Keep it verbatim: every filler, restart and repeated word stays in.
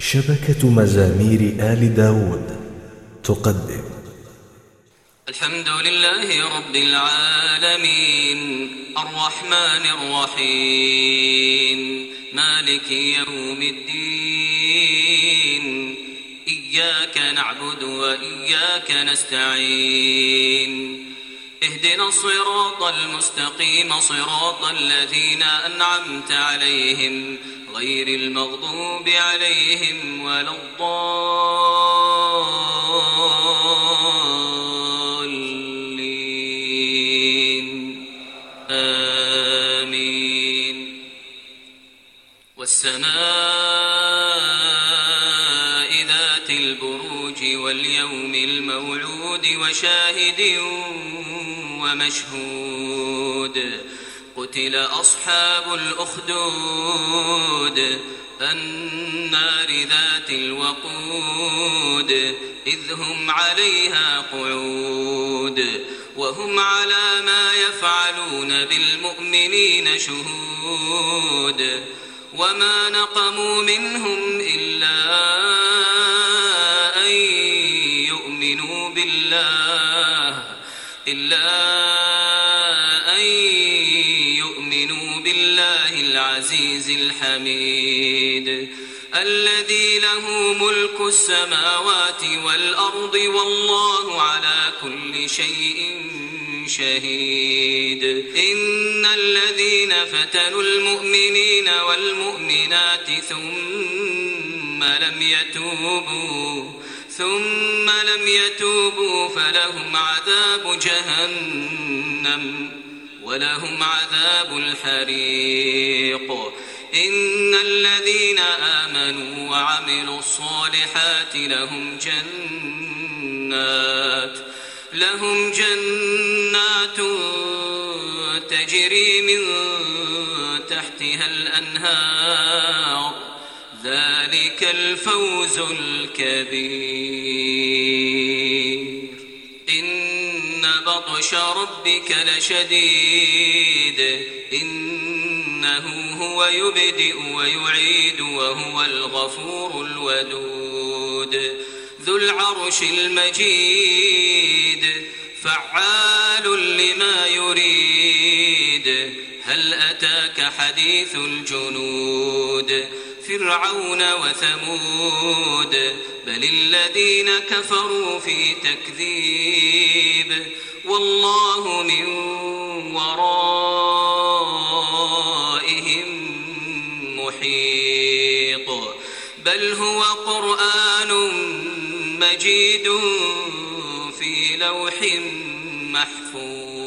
شبكة مزامير آل داود تقدم. الحمد لله رب العالمين الرحمن الرحيم مالك يوم الدين إياك نعبد وإياك نستعين اهدنا الصراط المستقيم صراط الذين أنعمت عليهم غير المغضوب عليهم ولا الضالين آمين. والسماء ذات البروج واليوم الموعود وشاهد ومشهود قتل أصحاب الأخدود النار ذات الوقود إذ هم عليها قعود وهم على ما يفعلون بالمؤمنين شهود وما نقموا منهم إلا أن يؤمنوا بالله إلا العزيز الحميد الذي له ملك السماوات والأرض والله على كل شيء شهيد. إن الذين فتنوا المؤمنين والمؤمنات ثم لم يتوبوا ثم لم يتوبوا فلهم عذاب جهنم ولهم عذاب الحريق. إن الذين آمنوا وعملوا الصالحات لهم جنات لهم جنات تجري من تحتها الأنهار ذلك الفوز الكبير. إن بطش ربك لشديد إنه هو يبدئ ويعيد وهو الغفور الودود ذو العرش المجيد فعال لما يريد. هل أتاك حديث الجنود فرعون وثمود بل الذين كفروا في تكذيب والله من ورائهم محيط. بل هو قرآن مجيد في لوح محفوظ.